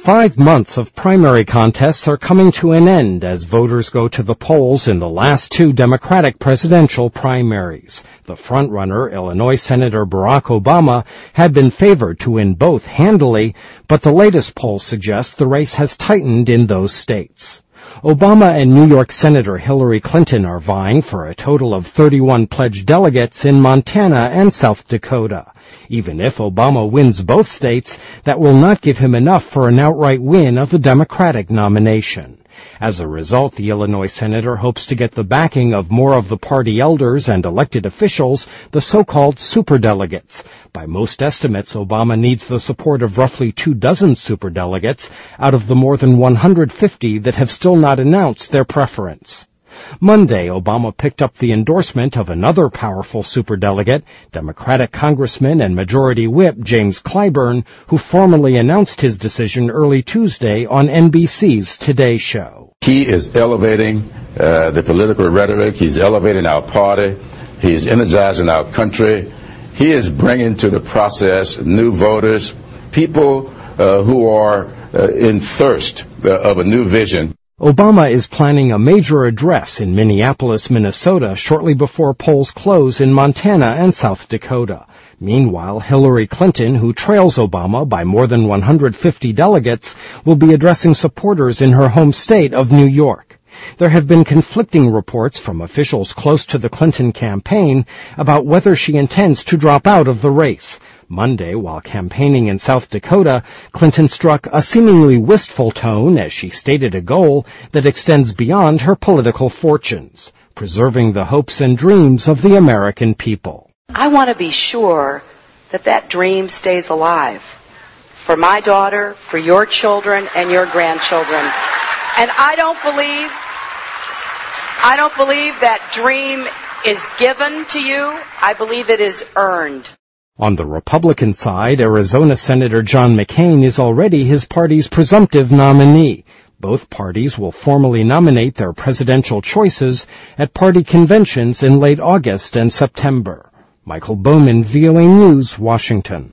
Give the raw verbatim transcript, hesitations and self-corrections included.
Five months of primary contests are coming to an end as voters go to the polls in the last two Democratic presidential primaries. The frontrunner, Illinois Senator Barack Obama, had been favored to win both handily, but the latest polls suggest the race has tightened in those states. Obama and New York Senator Hillary Clinton are vying for a total of thirty-one pledged delegates in Montana and South Dakota. Even if Obama wins both states, that will not give him enough for an outright win of the Democratic nomination. As a result, the Illinois senator hopes to get the backing of more of the party elders and elected officials, the so-called superdelegates. By most estimates, Obama needs the support of roughly two dozen superdelegates out of the more than one hundred fifty that have still not announced their preference. Monday, Obama picked up the endorsement of another powerful superdelegate, Democratic Congressman and Majority Whip James Clyburn, who formally announced his decision early Tuesday on N B C's Today Show. He is elevating uh, the political rhetoric. He's elevating our party. He's energizing our country. He is bringing to the process new voters, people uh, who are uh, in thirst uh, of a new vision. Obama is planning a major address in Minneapolis, Minnesota, shortly before polls close in Montana and South Dakota. Meanwhile, Hillary Clinton, who trails Obama by more than one hundred fifty delegates, will be addressing supporters in her home state of New York. There have been conflicting reports from officials close to the Clinton campaign about whether she intends to drop out of the race. Monday, while campaigning in South Dakota, Clinton struck a seemingly wistful tone as she stated a goal that extends beyond her political fortunes, preserving the hopes and dreams of the American people. I want to be sure that that dream stays alive for my daughter, for your children, and your grandchildren. And I don't believe, I don't believe that dream is given to you. I believe it is earned. On the Republican side, Arizona Senator John McCain is already his party's presumptive nominee. Both parties will formally nominate their presidential choices at party conventions in late August and September. Michael Bowman, V O A News, Washington.